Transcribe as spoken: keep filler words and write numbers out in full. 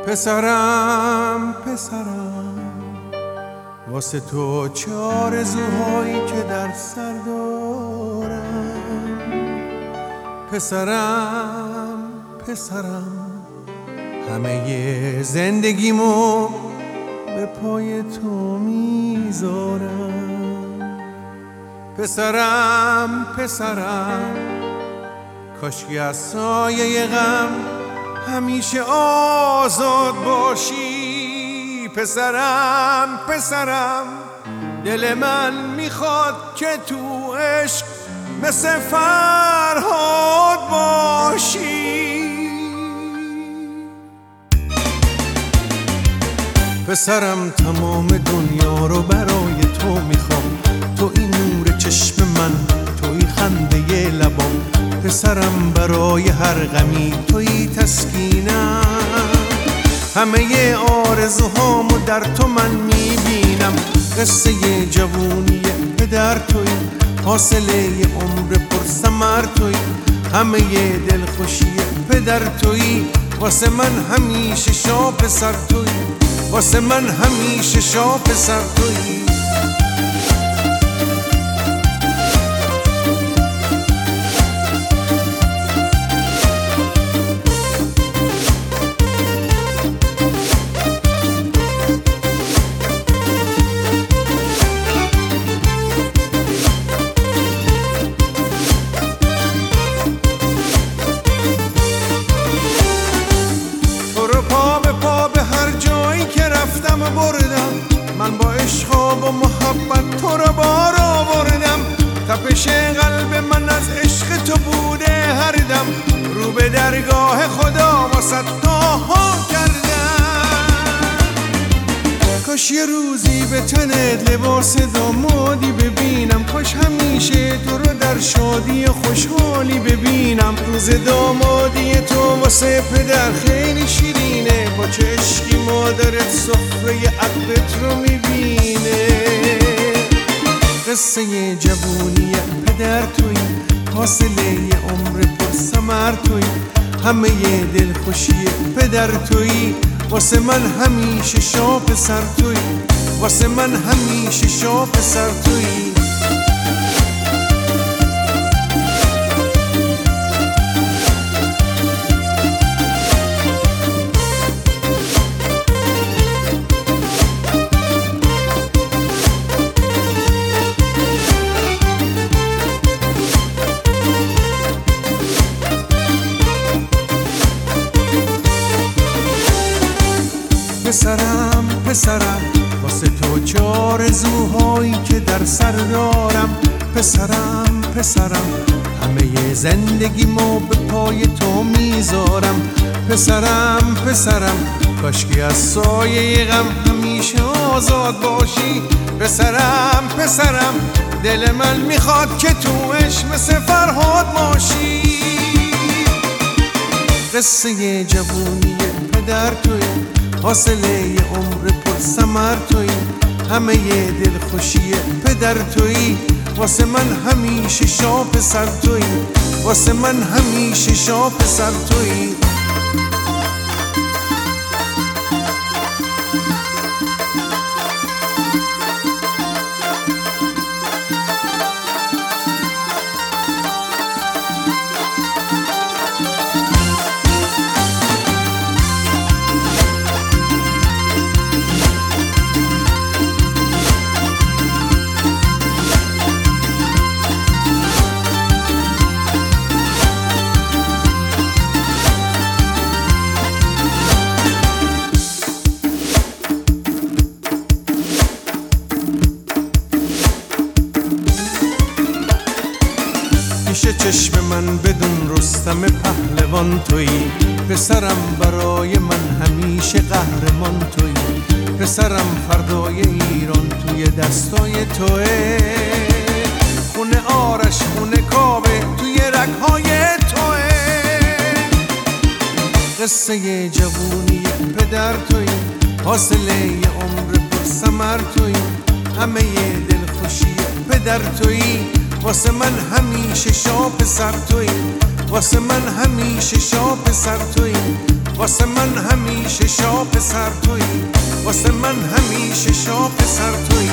پسرم پسرم واسه تو چه آرزوهایی که در سر دارم. پسرم پسرم همه زندگیمو به پای تو میذارم. پسرم پسرم کاشکی از سایه غم همیشه آزاد باشی. پسرم پسرم دل من میخواد که تو عشق مثل فرهاد باشی. پسرم تمام دنیا رو برای تو میخوام، تو این نور چشم من، توی خنده لبام. پسرم برای هر غمی توی تسکینم، همه آرزوهامو در تو من میبینم. قصه جوونی پدر توی، حاصله عمر پر ثمر توی، همه دلخوشی پدر توی. واسه من همیشه شاه پسر توی، واسه من همیشه شاه پسر توی. بردم من با عشق و با محبت تو رو بار آوردم. تپش قلب من از عشق تو بوده هر دم، رو به درگاه خدا واسه دعا کردم. کاش یه روزی به تنت لباس دامادی ببینم، کاش همیشه تو رو در شادی خوشحالی ببینم. روز دامادی تو واسه پدر خیلی شیرینه، با چه عشقی مادرت سفره عقدت رو میبینه. قصه جوونی پدر توی، حاصله عمر پر ثمر توی، همه دلخوشی پدر توی. واسه من همیشه شاه پسر توی، واسه من همیشه شاه پسر توی. پسرم پسرم واسه تو چه آرزوهایی که در سر دارم. پسرم پسرم همه زندگیمو به پای تو میذارم. پسرم پسرم کاشکی از سایه غم همیشه آزاد باشی. پسرم پسرم دل من میخواد که تو عشق مثل فرهاد باشی. قصه جوونی پدر توی، حاصله عمر پر ثمر توی، همه دلخوشی پدر توی. واسه من همیشه شاه پسر توی، واسه من همیشه شاه پسر توی. پیش چشم من بدون رستم پهلوان توی. پسرم برای من همیشه قهرمان توی. پسرم فردای ایران توی دستای توه. خونه آرش خونه کابه توی رگهای توه. قصه جوونی پدر توی، حاصله عمر پر ثمر توی، همه دلخوشی پدر توی. واسه من همیشه شاه پسر توی، واسه من همیشه شاه پسر توی. واسه من همیشه شاه پسر تویی، واسه من همیشه شاه پسر تویی.